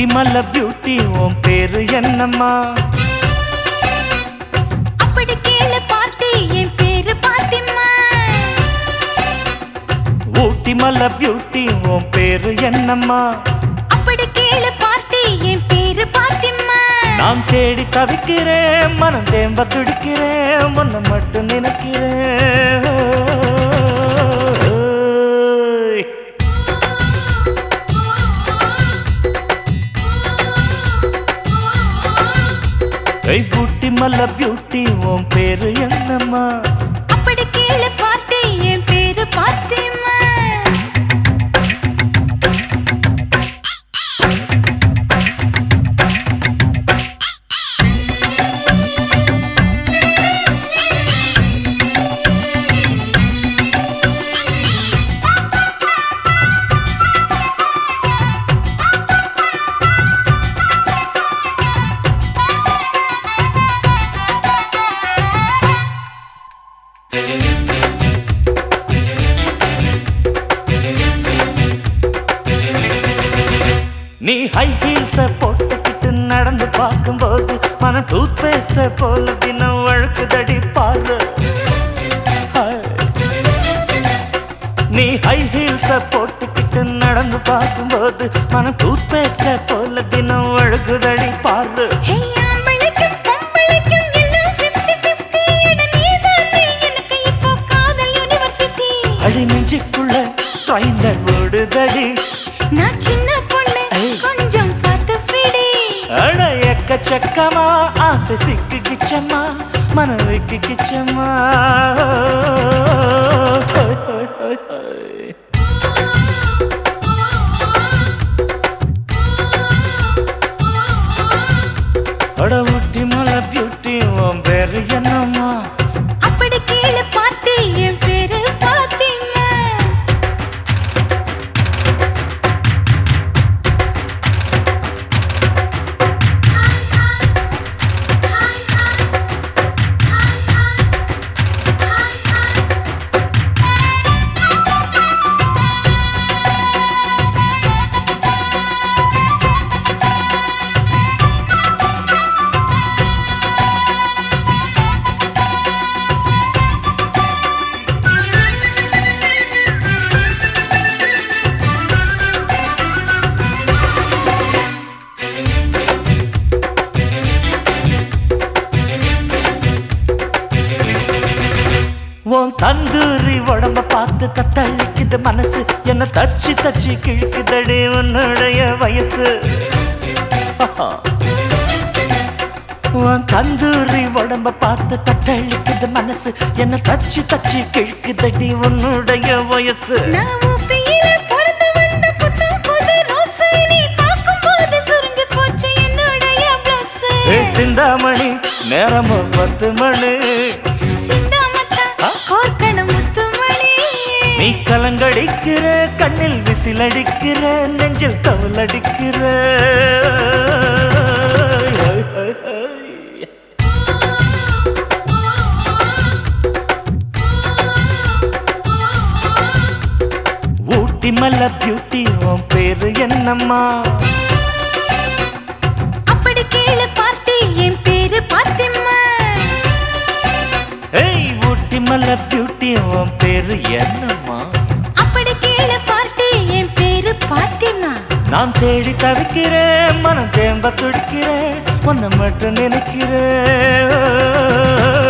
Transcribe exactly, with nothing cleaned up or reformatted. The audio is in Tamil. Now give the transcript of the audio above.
ஊட்டி மல்ல பியூட்டி உன் பேரு என்னம்மா? அப்படி கேளு பார்ட்டி என் பேரு பாத்திமா. ஊட்டி மல்ல பியூட்டி உன் பேரு என்னம்மா? அப்படி கேளு பார்ட்டி என் பேரு பாத்திமா. நான் தேடி தவிக்கிறேன், மனம் தேம்ப துடிக்கிறேன், உன்னை மட்டும் நினைக்கிறேன். ஊட்டி மல்ல பியூட்டி உன் பேரு என்னம்மா? அப்படி கேளு பார்ட்டி என் பேரு பாத்திமா. நீ ஹை ஹீல்ஸ போட்டுக்கிட்டு நடந்து பார்க்கும்போது மனம் டூத் பேஸ்ட போல தினம் வழுக்குதடி பாரு. நீ ஹை ஹீல்ஸ போட்டுக்கிட்டு நடந்து பார்க்கும்போது மனம் டூத் பேஸ்ட போல தினம் வழுக்குதடி பாரு. அடி நெஞ்சுக்குள்ள ட்ரைன்ல ஓடுதடி. நான் சின்ன பொண்ணு கொஞ்சம் பார்த்து பிடி. அட எக்கச்சக்கமா ஆசை சிக்கு கிச்சம்மா, மனம் வைக்கு கிச்சம்மா. அட ஊட்டி மலை பியூட்டி உன் பேரு என்னம்மா? அப்படி கேளு பார்ட்டி என் பேரு பாத்திமா. உன் தந்தூரி உடம்ப பார்த்து தத்தளிக்குது மனசு, என்ன தச்சு தச்சு கிழக்குதடி உன்னுடைய வயசு. உன் தந்தூரி உடம்ப பார்த்து தத்தளிக்குது மனசு, என்ன தச்சு தச்சு கிழக்குதடி உன்னுடைய வயசு. சிந்தாமணி நேரமும் பத்து மணி, நீ கலங்கடிக்கிற கண்ணில் விசிலடிக்கிற நெஞ்சில் கவலடிக்கிற. ஊட்டி மல்ல பியூட்டி உன் பேரு என்னம்மா? அப்படி கேளு பார்ட்டி என் பேரு பாத்திமா. ஏய் ஊட்டி மல்ல பியூட்டி உன் பேரு என்னம்மா? அப்படி கேளு பார்ட்டி என் பேரு பாத்திமா. நான் தேடி தவிக்கிறேன், மனம் தேம்ப துடிக்கிறேன், உன்னை மட்டும் நினைக்கிறேன்.